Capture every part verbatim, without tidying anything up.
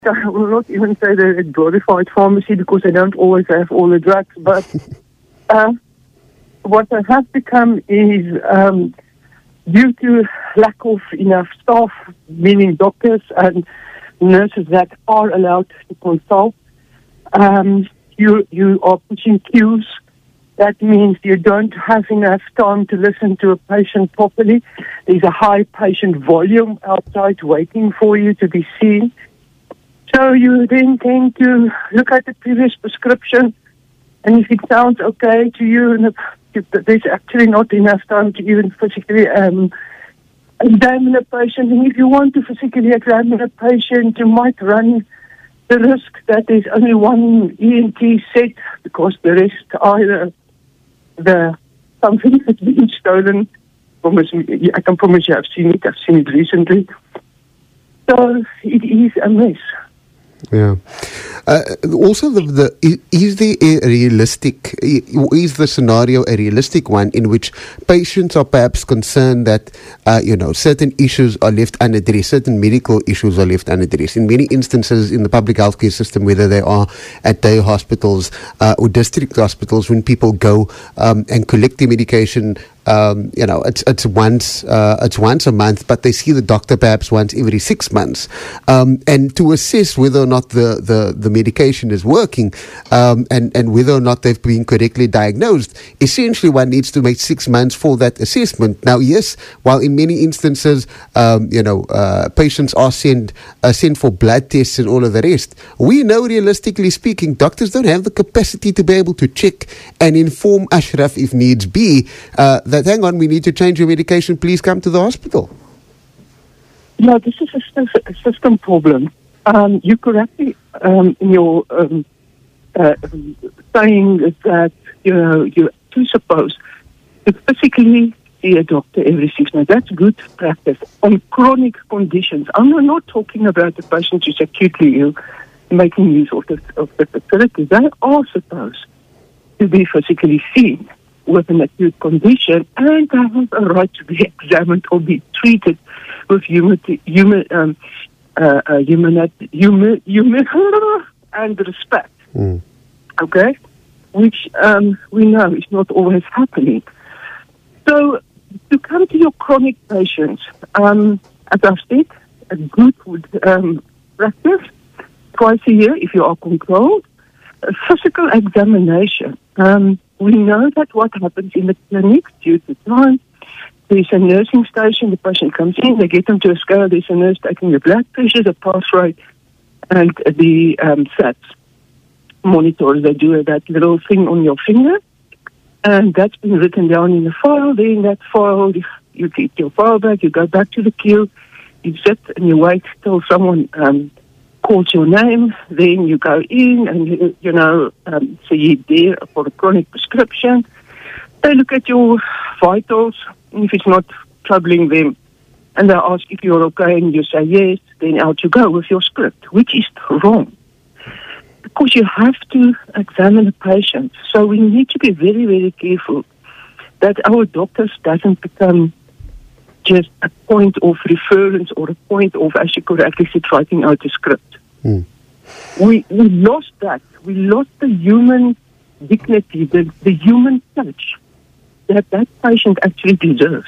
I will not even say they're a glorified pharmacy because they don't always have all the drugs, but uh, what they have become is um, due to lack of enough staff, meaning doctors and nurses that are allowed to consult, um, you you are pushing queues. That means you don't have enough time to listen to a patient properly. There's a high patient volume outside waiting for you to be seen. So you then tend to look at the previous prescription, and if it sounds okay to you, and if there's actually not enough time to even physically um, examine a patient. And if you want to physically examine a patient, you might run the risk that there's only one E N T set because the rest either the something has been stolen. Promise me, I can promise you I've seen it. I've seen it recently. So it is a mess. Yeah. Uh, also, the, the is there a realistic, is the scenario a realistic one in which patients are perhaps concerned that, uh, you know, certain issues are left unaddressed, certain medical issues are left unaddressed? In many instances in the public healthcare system, whether they are at day hospitals uh, or district hospitals, when people go um, and collect their medication, Um, you know, it's it's once uh, it's once a month, but they see the doctor perhaps once every six months. Um, and to assess whether or not the, the, the medication is working um, and, and whether or not they've been correctly diagnosed, essentially one needs to make six months for that assessment. Now, yes, while in many instances, um, you know, uh, patients are sent, uh, sent for blood tests and all of the rest, we know, realistically speaking, doctors don't have the capacity to be able to check and inform Ashraf if needs be, uh, that, hang on, we need to change your medication, please come to the hospital. No, this is a, a system problem. Um, you correctly, um, in your um, uh, saying that, you know, you're too supposed to physically see a doctor every six months. That's good practice. On chronic conditions, I'm not talking about the patient who's acutely ill, making use of the, of the facility. They are supposed to be physically seen with an acute condition, and they have a right to be examined or be treated with human, human, um, uh, uh, human, human, human and respect. Mm. Okay, which um, we know is not always happening. So, to come to your chronic patients, um, as I've said, a good um, practice twice a year if you are controlled. A physical examination. Um, we know that what happens in the clinic due to time, there's a nursing station, the patient comes in, they get them to a scale, there's a nurse taking the blood pressure, the pulse rate, and the um, S A T S monitors. They do that little thing on your finger, and that's been written down in the file. Then that file, you take your file back, you go back to the queue, you sit and you wait till someone um, calls your name, then you go in and, you, you know, um, so you're there for a chronic prescription. They look at your vitals, and if it's not troubling them, and they ask if you're okay, and you say yes, then out you go with your script, which is wrong. Because you have to examine a patient. So we need to be very, very careful that our doctors doesn't become just a point of reference or a point of, as you correctly said, writing out a script. Mm. We we lost that. We lost the human dignity, the, the human touch that that patient actually deserves.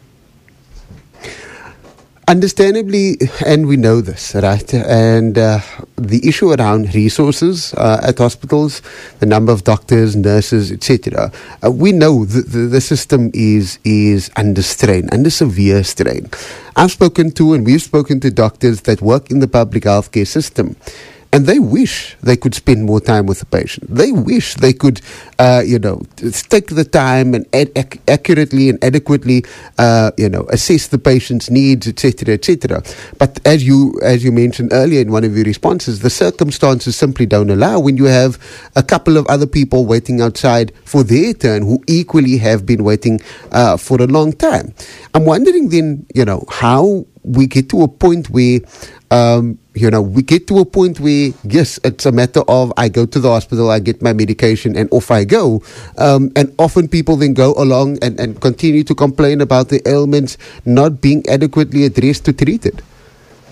Understandably, and we know this, right? And uh, the issue around resources uh, at hospitals, the number of doctors, nurses, et cetera. Uh, we know the, the, the system is is under strain, under severe strain. I've spoken to, and we've spoken to doctors that work in the public healthcare system, and they wish they could spend more time with the patient. They wish they could, uh, you know, take the time and ad- ac- accurately and adequately, uh, you know, assess the patient's needs, et cetera, et cetera. But as you as you mentioned earlier in one of your responses, the circumstances simply don't allow. When you have a couple of other people waiting outside for their turn who equally have been waiting uh, for a long time, I'm wondering then, you know, how we get to a point where, um, you know, we get to a point where, yes, it's a matter of I go to the hospital, I get my medication, and off I go. Um, and often people then go along and, and continue to complain about the ailments not being adequately addressed to treated.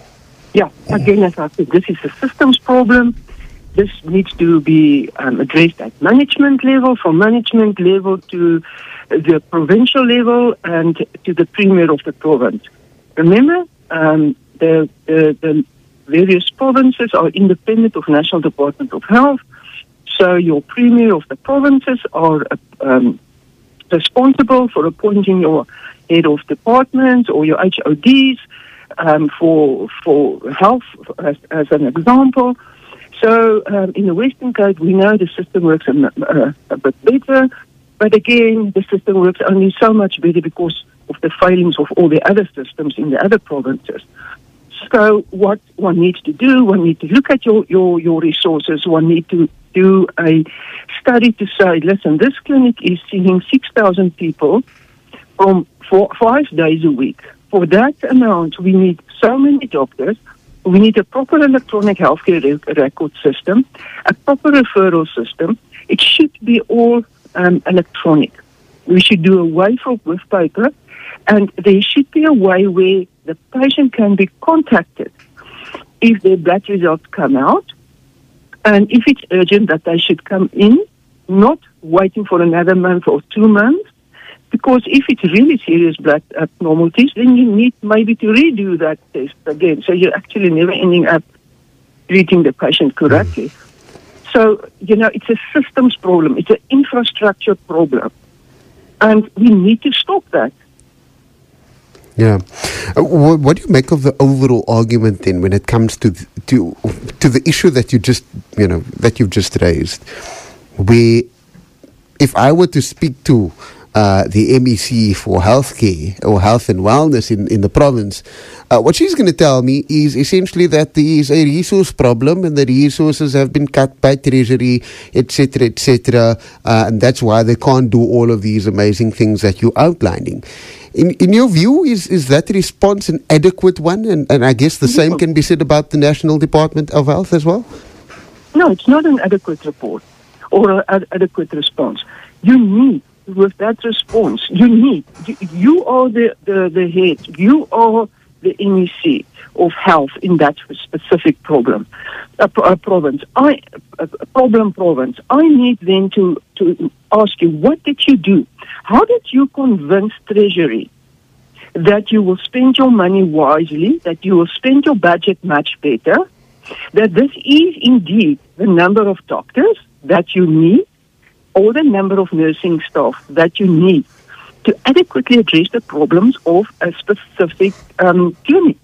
Yeah, again, as I said, this is a systems problem. This needs to be um, addressed at management level, from management level to the provincial level and to the premier of the province. Remember, um, the, the, the various provinces are independent of National Department of Health, so your premier of the provinces are um, responsible for appointing your head of departments or your H O Ds um, for for health, as, as an example. So um, in the Western Cape, we know the system works a, a, a bit better, but again, the system works only so much better because of the failings of all the other systems in the other provinces. So what one needs to do, one needs to look at your, your, your resources, one needs to do a study to say, listen, this clinic is seeing six thousand people from four, five days a week. For that amount, we need so many doctors. We need a proper electronic healthcare re- record system, a proper referral system. It should be all um, electronic. We should do away from with paper, and there should be a way where the patient can be contacted if their blood results come out, and if it's urgent that they should come in, not waiting for another month or two months. Because if it's really serious blood abnormalities, then you need maybe to redo that test again. So you're actually never ending up treating the patient correctly. Mm. So, you know, it's a systems problem. It's an infrastructure problem. And we need to stop that. Yeah. Uh, what, what do you make of the overall argument then when it comes to, th- to, to the issue that you just, you know, that you've just raised? Where if I were to speak to Uh, the M E C for healthcare or health and wellness in, in the province, uh, what she's going to tell me is essentially that there is a resource problem and the resources have been cut by Treasury, et cetera, et cetera, uh, and that's why they can't do all of these amazing things that you're outlining. In in your view, is, is that response an adequate one? And, and I guess the same can be said about the National Department of Health as well? No, it's not an adequate report or an adequate response. You need with that response, you need, you, you are the, the, the head, you are the M E C of health in that specific problem, a, a province, I, a problem province. I need then to, to ask you, what did you do? How did you convince Treasury that you will spend your money wisely, that you will spend your budget much better, that this is indeed the number of doctors that you need, or the number of nursing staff that you need to adequately address the problems of a specific um, clinic.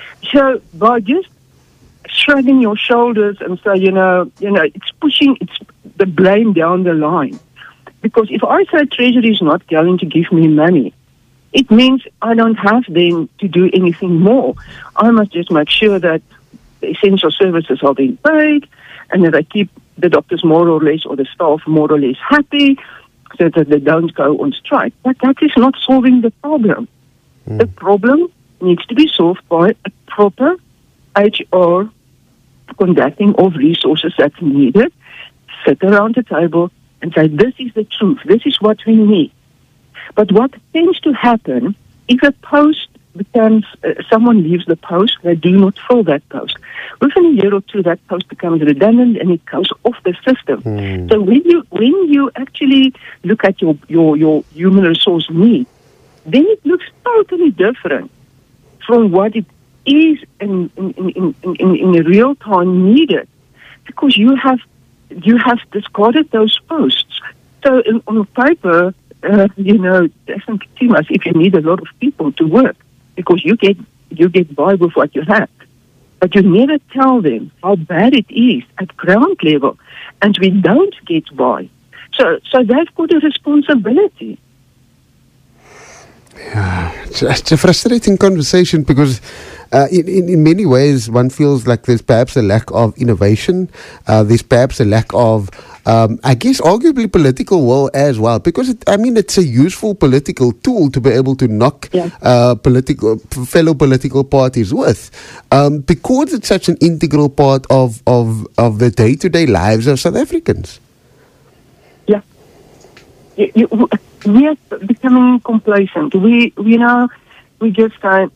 So by just shrugging your shoulders and say, you know, you know, it's pushing it's the blame down the line. Because if I say Treasury is not going to give me money, it means I don't have then to do anything more. I must just make sure that the essential services are being paid and that I keep the doctors more or less or the staff more or less happy so that they don't go on strike. But that is not solving the problem. Mm. The problem needs to be solved by a proper H R conducting of resources that's needed, sit around the table and say, this is the truth, this is what we need. But what tends to happen, if a post becomes, uh, someone leaves the post, they do not fill that post. Within a year or two, that post becomes redundant and it goes off the system. Mm. So when you when you actually look at your, your, your human resource need, then it looks totally different from what it is in in, in, in, in, in real time needed, because you have you have discarded those posts. So in, on paper, uh, you know, it doesn't seem as if you need a lot of people to work, because you get you get by with what you have. But you never tell them how bad it is at ground level, and we don't get by. So, so they've got a responsibility. Yeah, it's, it's a frustrating conversation because uh, in, in, in many ways one feels like there's perhaps a lack of innovation. Uh, there's perhaps a lack of, um, I guess, arguably political will as well. Because, it, I mean, it's a useful political tool to be able to knock yeah. uh, political fellow political parties with. Um, because it's such an integral part of, of, of the day-to-day lives of South Africans. Yeah. You, you, we are becoming complacent. We, we now, we just say, mm,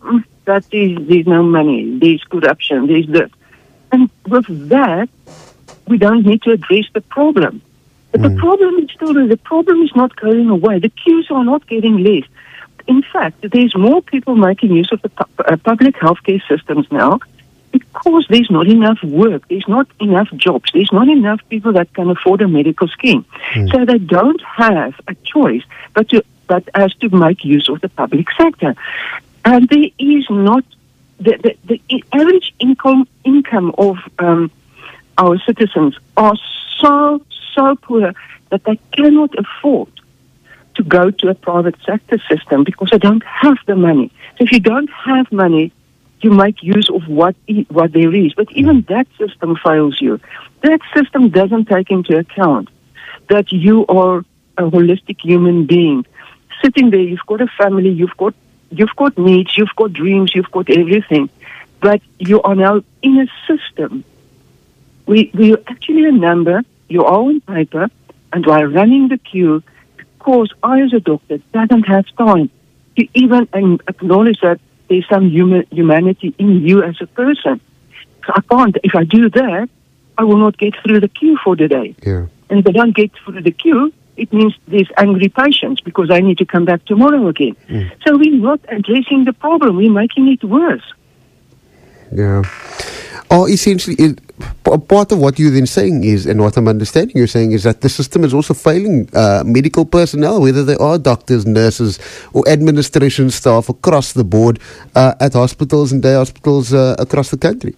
that there's, there's no money, there's corruption, there's this. And with that, we don't need to address the problem. But mm. the problem is still there. The problem is not going away. The queues are not getting less. In fact, there's more people making use of the pu- uh, public healthcare systems now because there's not enough work, there's not enough jobs, there's not enough people that can afford a medical scheme. Mm. So they don't have a choice but to but as to make use of the public sector. And there is not the, the, the average income income of um, our citizens are so so poor that they cannot afford to go to a private sector system because they don't have the money. So if you don't have money, you make use of what what there is. But even that system fails you. That system doesn't take into account that you are a holistic human being. Sitting there, you've got a family, you've got you've got needs, you've got dreams, you've got everything. But you are now in a system where you're actually a number, you are on paper, and while running the queue, because I as a doctor doesn't have time to even acknowledge that there's some human, humanity in you as a person. So I can't. If I do that, I will not get through the queue for the day. Yeah. And if I don't get through the queue, it means there's angry patients because I need to come back tomorrow again. Mm. So we're not addressing the problem. We're making it worse. Yeah. Or essentially, it, part of what you're then saying is, and what I'm understanding you're saying, is that the system is also failing uh, medical personnel, whether they are doctors, nurses, or administration staff across the board uh, at hospitals and day hospitals uh, across the country.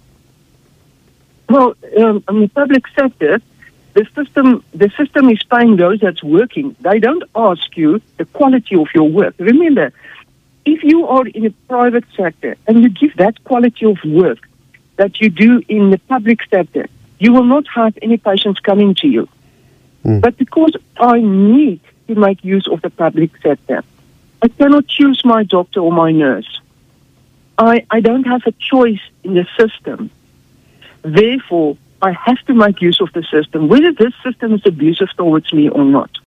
Well, um, in the public sector, the system the system is paying those that's working. They don't ask you the quality of your work. Remember, if you are in a private sector and you give that quality of work that you do in the public sector, you will not have any patients coming to you. Mm. But because I need to make use of the public sector, I cannot choose my doctor or my nurse. I, I don't have a choice in the system. Therefore, I have to make use of the system, whether this system is abusive towards me or not.